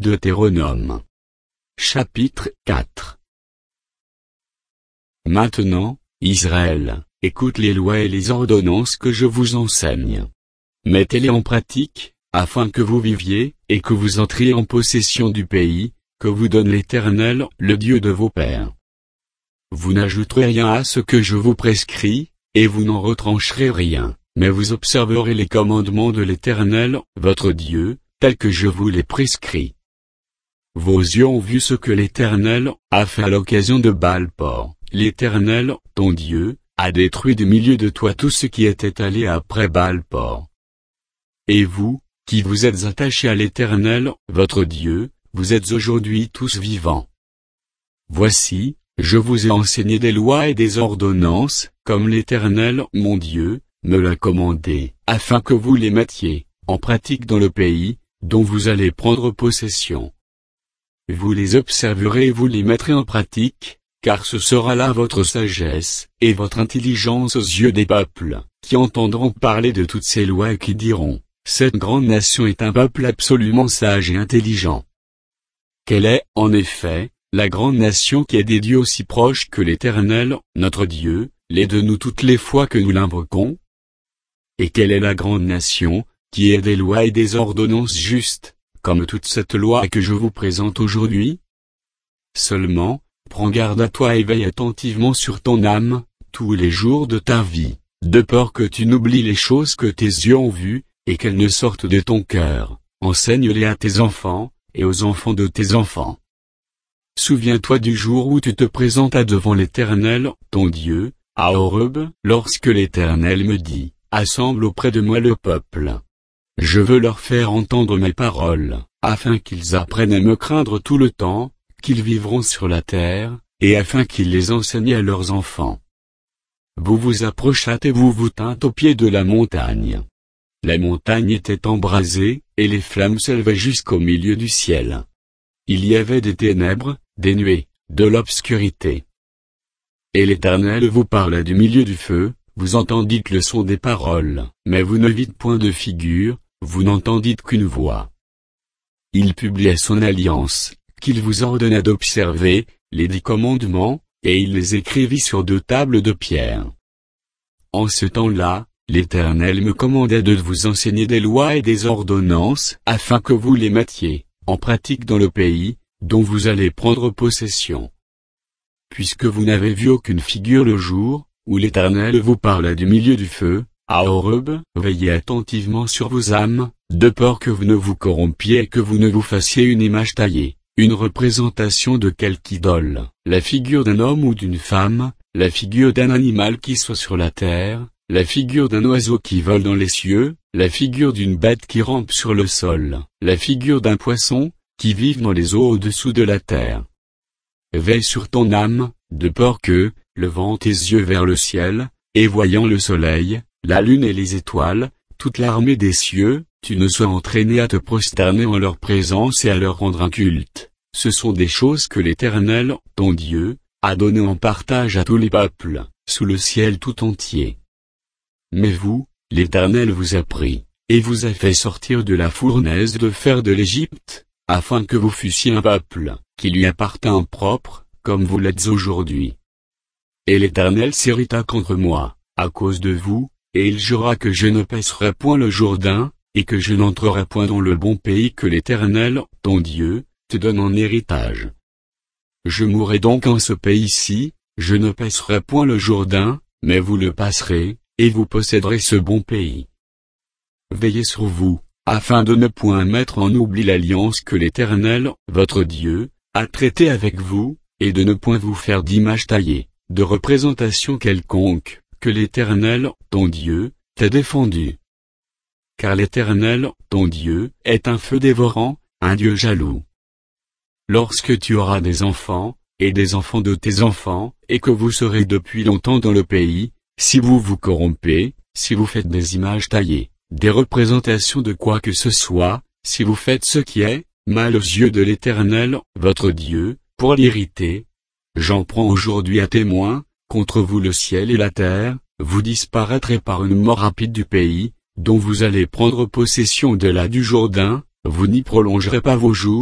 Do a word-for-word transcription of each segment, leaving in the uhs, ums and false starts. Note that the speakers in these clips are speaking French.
Deutéronome. Chapitre quatre. Maintenant, Israël, écoute les lois et les ordonnances que je vous enseigne. Mettez-les en pratique, afin que vous viviez, et que vous entriez en possession du pays, que vous donne l'Éternel, le Dieu de vos pères. Vous n'ajouterez rien à ce que je vous prescris, et vous n'en retrancherez rien, mais vous observerez les commandements de l'Éternel, votre Dieu, tels que je vous les prescris. Vos yeux ont vu ce que l'Éternel a fait à l'occasion de Baal-Por. L'Éternel, ton Dieu, a détruit du milieu de toi tout ce qui était allé après Baal-Por. Et vous, qui vous êtes attachés à l'Éternel, votre Dieu, vous êtes aujourd'hui tous vivants. Voici, je vous ai enseigné des lois et des ordonnances, comme l'Éternel, mon Dieu, me l'a commandé, afin que vous les mettiez en pratique dans le pays, dont vous allez prendre possession. Vous les observerez et vous les mettrez en pratique, car ce sera là votre sagesse, et votre intelligence aux yeux des peuples, qui entendront parler de toutes ces lois et qui diront, cette grande nation est un peuple absolument sage et intelligent. Quelle est, en effet, la grande nation qui a des dieux aussi proches que l'Éternel, notre Dieu, l'est de nous toutes les fois que nous l'invoquons? Et quelle est la grande nation, qui a des lois et des ordonnances justes, comme toute cette loi que je vous présente aujourd'hui? Seulement, prends garde à toi et veille attentivement sur ton âme, tous les jours de ta vie, de peur que tu n'oublies les choses que tes yeux ont vues, et qu'elles ne sortent de ton cœur. Enseigne-les à tes enfants, et aux enfants de tes enfants. Souviens-toi du jour où tu te présentas devant l'Éternel, ton Dieu, à Horeb, lorsque l'Éternel me dit, assemble auprès de moi le peuple. Je veux leur faire entendre mes paroles, afin qu'ils apprennent à me craindre tout le temps qu'ils vivront sur la terre, et afin qu'ils les enseignent à leurs enfants. Vous vous approchâtes et vous vous tîntes au pied de la montagne. La montagne était embrasée, et les flammes s'élevaient jusqu'au milieu du ciel. Il y avait des ténèbres, des nuées, de l'obscurité. Et l'Éternel vous parla du milieu du feu, vous entendîtes le son des paroles, mais vous ne vîtes point de figure, vous n'entendîtes qu'une voix. Il publia son alliance, qu'il vous ordonna d'observer, les dix commandements, et il les écrivit sur deux tables de pierre. En ce temps-là, l'Éternel me commanda de vous enseigner des lois et des ordonnances, afin que vous les mettiez en pratique dans le pays, dont vous allez prendre possession. Puisque vous n'avez vu aucune figure le jour, où l'Éternel vous parla du milieu du feu, à Horeb, veillez attentivement sur vos âmes, de peur que vous ne vous corrompiez et que vous ne vous fassiez une image taillée, une représentation de quelque idole, la figure d'un homme ou d'une femme, la figure d'un animal qui soit sur la terre, la figure d'un oiseau qui vole dans les cieux, la figure d'une bête qui rampe sur le sol, la figure d'un poisson, qui vit dans les eaux au-dessous de la terre. Veille sur ton âme, de peur que, levant tes yeux vers le ciel, et voyant le soleil, la lune et les étoiles, toute l'armée des cieux, tu ne sois entraîné à te prosterner en leur présence et à leur rendre un culte. Ce sont des choses que l'Éternel, ton Dieu, a données en partage à tous les peuples, sous le ciel tout entier. Mais vous, l'Éternel vous a pris, et vous a fait sortir de la fournaise de fer de l'Égypte, afin que vous fussiez un peuple, qui lui appartint propre, comme vous l'êtes aujourd'hui. Et l'Éternel s'irrita contre moi, à cause de vous, et il jura que je ne passerai point le Jourdain, et que je n'entrerai point dans le bon pays que l'Éternel, ton Dieu, te donne en héritage. Je mourrai donc en ce pays-ci, je ne passerai point le Jourdain, mais vous le passerez, et vous posséderez ce bon pays. Veillez sur vous, afin de ne point mettre en oubli l'alliance que l'Éternel, votre Dieu, a traitée avec vous, et de ne point vous faire d'image taillée, de représentation quelconque, que l'Éternel, ton Dieu, t'a défendu. Car l'Éternel, ton Dieu, est un feu dévorant, un Dieu jaloux. Lorsque tu auras des enfants, et des enfants de tes enfants, et que vous serez depuis longtemps dans le pays, si vous vous corrompez, si vous faites des images taillées, des représentations de quoi que ce soit, si vous faites ce qui est mal aux yeux de l'Éternel, votre Dieu, pour l'irriter, j'en prends aujourd'hui à témoin, contre vous le ciel et la terre, vous disparaîtrez par une mort rapide du pays, dont vous allez prendre possession de là du Jourdain, vous n'y prolongerez pas vos jours,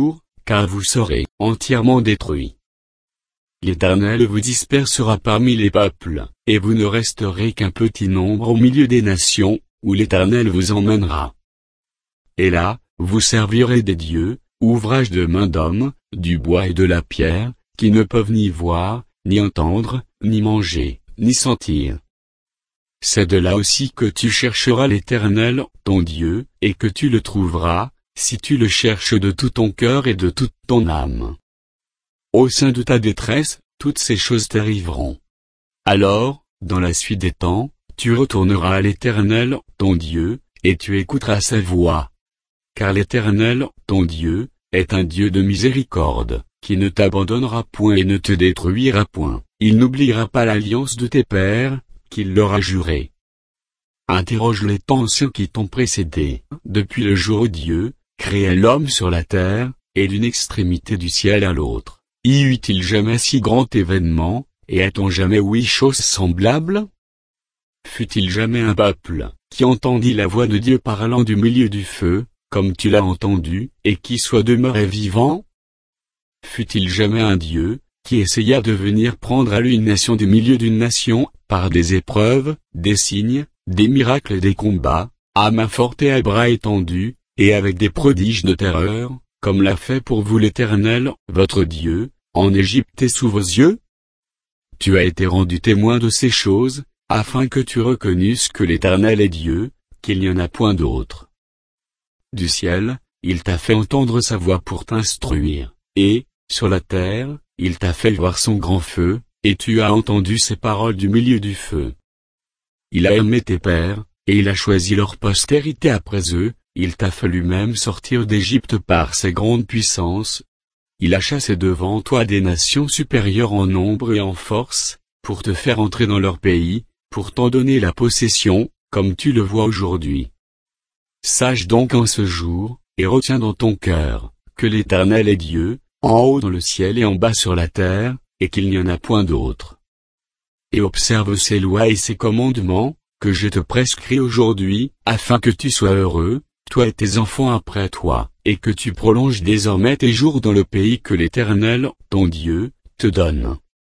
car vous serez entièrement détruits. L'Éternel vous dispersera parmi les peuples, et vous ne resterez qu'un petit nombre au milieu des nations, où l'Éternel vous emmènera. Et là, vous servirez des dieux, ouvrages de main d'homme, du bois et de la pierre, qui ne peuvent ni voir, ni entendre, ni manger, ni sentir. C'est de là aussi que tu chercheras l'Éternel, ton Dieu, et que tu le trouveras, si tu le cherches de tout ton cœur et de toute ton âme. Au sein de ta détresse, toutes ces choses t'arriveront. Alors, dans la suite des temps, tu retourneras à l'Éternel, ton Dieu, et tu écouteras sa voix. Car l'Éternel, ton Dieu, est un Dieu de miséricorde, qui ne t'abandonnera point et ne te détruira point. Il n'oubliera pas l'alliance de tes pères, qu'il leur a jurée. Interroge les temps anciens qui t'ont précédé, depuis le jour où Dieu créa l'homme sur la terre, et d'une extrémité du ciel à l'autre. Y eut-il jamais si grand événement, et a-t-on jamais ouï chose semblable? Fut-il jamais un peuple, qui entendit la voix de Dieu parlant du milieu du feu, comme tu l'as entendu, et qui soit demeuré vivant? Fut-il jamais un Dieu, qui essaya de venir prendre à lui une nation du milieu d'une nation, par des épreuves, des signes, des miracles et des combats, à main forte et à bras étendus, et avec des prodiges de terreur, comme l'a fait pour vous l'Éternel, votre Dieu, en Égypte et sous vos yeux? Tu as été rendu témoin de ces choses, afin que tu reconnusses que l'Éternel est Dieu, qu'il n'y en a point d'autre. Du ciel, il t'a fait entendre sa voix pour t'instruire, et, sur la terre, il t'a fait voir son grand feu, et tu as entendu ses paroles du milieu du feu. Il a aimé tes pères, et il a choisi leur postérité après eux. Il t'a fait lui-même sortir d'Égypte par ses grandes puissances. Il a chassé devant toi des nations supérieures en nombre et en force, pour te faire entrer dans leur pays, pour t'en donner la possession, comme tu le vois aujourd'hui. Sache donc en ce jour, et retiens dans ton cœur, que l'Éternel est Dieu, en haut dans le ciel et en bas sur la terre, et qu'il n'y en a point d'autre. Et observe ses lois et ses commandements, que je te prescris aujourd'hui, afin que tu sois heureux, toi et tes enfants après toi, et que tu prolonges désormais tes jours dans le pays que l'Éternel, ton Dieu, te donne.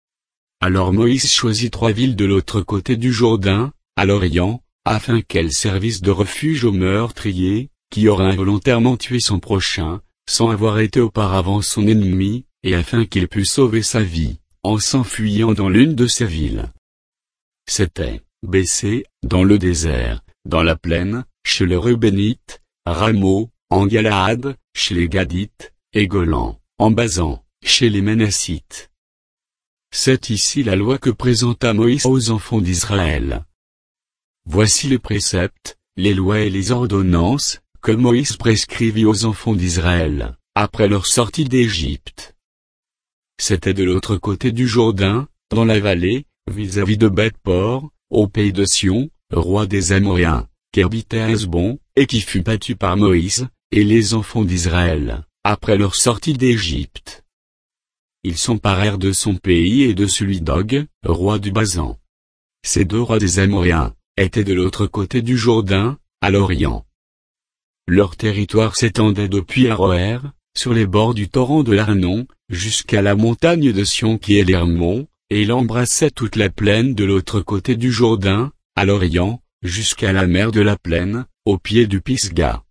Alors Moïse choisit trois villes de l'autre côté du Jourdain, à l'Orient, afin qu'elles servissent de refuge aux meurtriers, qui auraient involontairement tué son prochain, sans avoir été auparavant son ennemi, et afin qu'il pût sauver sa vie, en s'enfuyant dans l'une de ces villes. C'était Bessé, dans le désert, dans la plaine, chez les Rubénites, Ramo, en Galaad, chez les Gadites, et Golan, en Basan, chez les Ménassites. C'est ici la loi que présenta Moïse aux enfants d'Israël. Voici les préceptes, les lois et les ordonnances, que Moïse prescrivit aux enfants d'Israël, après leur sortie d'Égypte. C'était de l'autre côté du Jourdain, dans la vallée, vis-à-vis de Beth-Por, au pays de Sion, roi des Amoréens, qui habitait à Hesbon, et qui fut battu par Moïse, et les enfants d'Israël, après leur sortie d'Égypte. Ils s'emparèrent de son pays et de celui d'Og, roi du Basan. Ces deux rois des Amoréens, étaient de l'autre côté du Jourdain, à l'Orient. Leur territoire s'étendait depuis Aroër, sur les bords du torrent de l'Arnon, jusqu'à la montagne de Sion qui est l'Hermon, et il embrassait toute la plaine de l'autre côté du Jourdain, à l'Orient, jusqu'à la mer de la plaine, au pied du Pisga.